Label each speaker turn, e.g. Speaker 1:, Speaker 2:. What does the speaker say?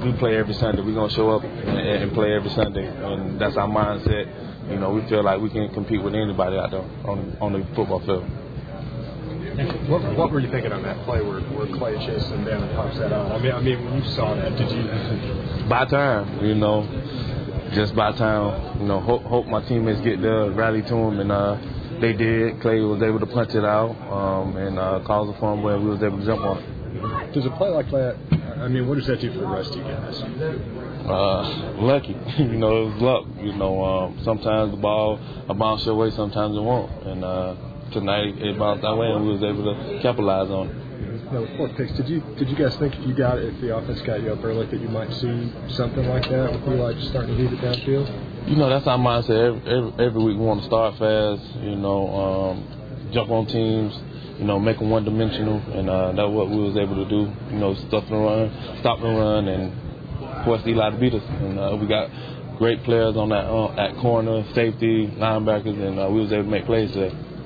Speaker 1: we play every Sunday. We're going to show up and play every Sunday, and that's our mindset. You know, we feel like we can compete with anybody out there on the football field.
Speaker 2: What were you thinking on that play where Clay chases him down and pops that out? I mean, when you saw that, did you?
Speaker 1: By time, you know, just by time. You know, hope my teammates get there, rally to him, and they did. Clay was able to punch it out and cause a fumble, and we was able to jump on it.
Speaker 2: Does a play like that? I mean, what does that do for the rest of you guys?
Speaker 1: Lucky, you know, it was luck. You know, sometimes the ball will bounce your way, sometimes it won't, and tonight it bounced our way, and we was able to capitalize on it.
Speaker 2: Now, with 4 picks, did you guys think if the offense got you up early that you might see something like that with Eli just starting to heat it downfield?
Speaker 1: You know, that's our mindset. Every week we want to start fast, you know, jump on teams, you know, make them one-dimensional, and that's what we was able to do. You know, stop the run, and force Eli to beat us. And we got great players on that at corner, safety, linebackers, and we was able to make plays there.